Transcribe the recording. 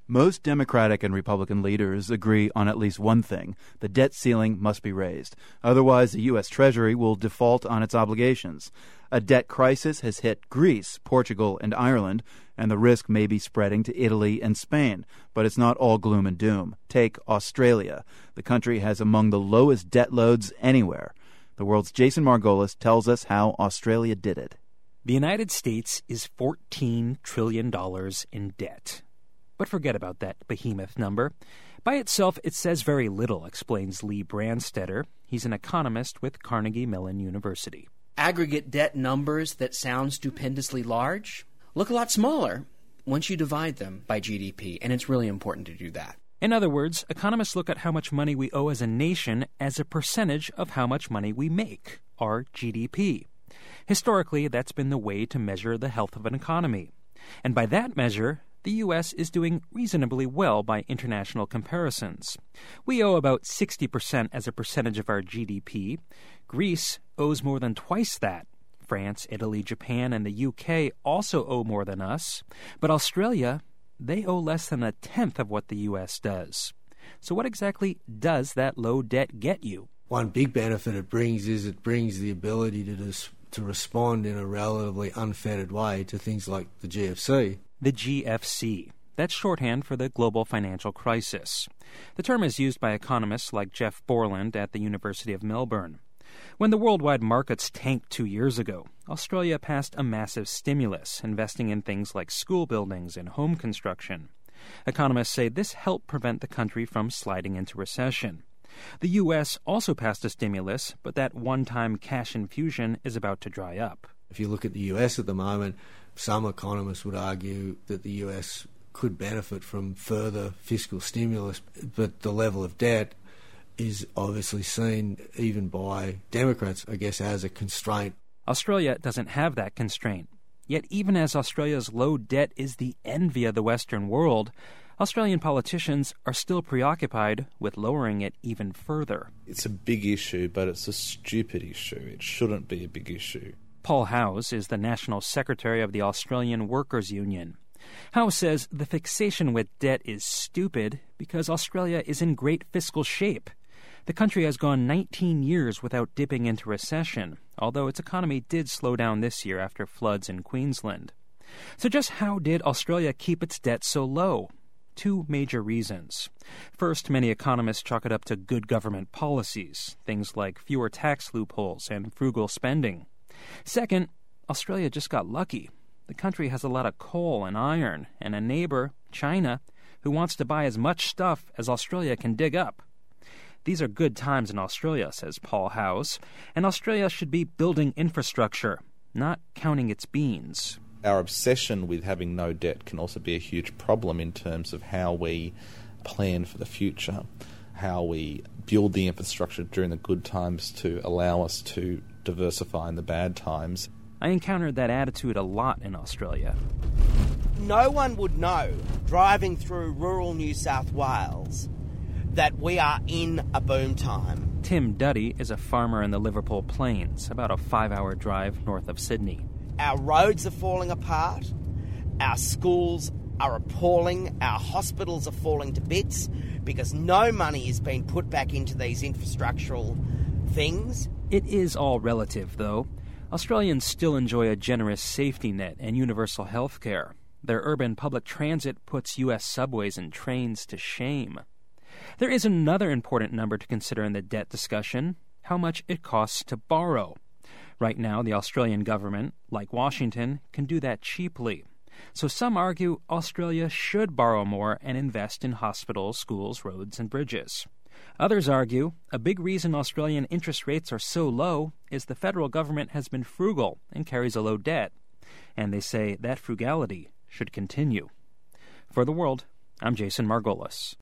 Most Democratic and Republican leaders agree on at least one thing: the debt ceiling must be raised. Otherwise, the U.S. Treasury will default on its obligations. A debt crisis has hit Greece, Portugal, and Ireland, and the risk may be spreading to Italy and Spain. But it's not all gloom and doom. Take Australia. The country has among the lowest debt loads anywhere. The World's Jason Margolis tells us how Australia did it. The United States is $14 trillion in debt. But forget about that behemoth number. By itself, it says very little, explains Lee Brandstetter. He's an economist with Carnegie Mellon University. Aggregate debt numbers that sound stupendously large look a lot smaller once you divide them by GDP, and it's really important to do that. In other words, economists look at how much money we owe as a nation as a percentage of how much money we make, our GDP. Historically, that's been the way to measure the health of an economy. And by that measure, the U.S. is doing reasonably well by international comparisons. We owe about 60% as a percentage of our GDP. Greece owes more than twice that. France, Italy, Japan, and the U.K. also owe more than us. But Australia, they owe less than a tenth of what the U.S. does. So what exactly does that low debt get you? One big benefit it brings is it brings the ability to respond in a relatively unfettered way to things like the GFC. The GFC. That's shorthand for the global financial crisis. The term is used by economists like Jeff Borland at the University of Melbourne. When the worldwide markets tanked 2 years ago, Australia passed a massive stimulus, investing in things like school buildings and home construction. Economists say this helped prevent the country from sliding into recession. The U.S. also passed a stimulus, but that one-time cash infusion is about to dry up. If you look at the U.S. at the moment, some economists would argue that the U.S. could benefit from further fiscal stimulus, but the level of debt is obviously seen, even by Democrats, I guess, as a constraint. Australia doesn't have that constraint. Yet even as Australia's low debt is the envy of the Western world, Australian politicians are still preoccupied with lowering it even further. It's a big issue, but it's a stupid issue. It shouldn't be a big issue. Paul Howes is the National Secretary of the Australian Workers' Union. Howes says the fixation with debt is stupid because Australia is in great fiscal shape. The country has gone 19 years without dipping into recession, although its economy did slow down this year after floods in Queensland. So just how did Australia keep its debt so low? Two major reasons. First, many economists chalk it up to good government policies, things like fewer tax loopholes and frugal spending. Second, Australia just got lucky. The country has a lot of coal and iron, and a neighbor, China, who wants to buy as much stuff as Australia can dig up. These are good times in Australia, says Paul Howes, and Australia should be building infrastructure, not counting its beans. Our obsession with having no debt can also be a huge problem in terms of how we plan for the future, how we build the infrastructure during the good times to allow us to diversify in the bad times. I encountered that attitude a lot in Australia. No one would know, driving through rural New South Wales, that we are in a boom time. Tim Duddy is a farmer in the Liverpool Plains, about a 5-hour drive north of Sydney. Our roads are falling apart, our schools are appalling, our hospitals are falling to bits because no money is being put back into these infrastructural things. It is all relative, though. Australians still enjoy a generous safety net and universal health care. Their urban public transit puts U.S. subways and trains to shame. There is another important number to consider in the debt discussion: how much it costs to borrow. Right now, the Australian government, like Washington, can do that cheaply. So some argue Australia should borrow more and invest in hospitals, schools, roads, and bridges. Others argue a big reason Australian interest rates are so low is the federal government has been frugal and carries a low debt. And they say that frugality should continue. For The World, I'm Jason Margolis.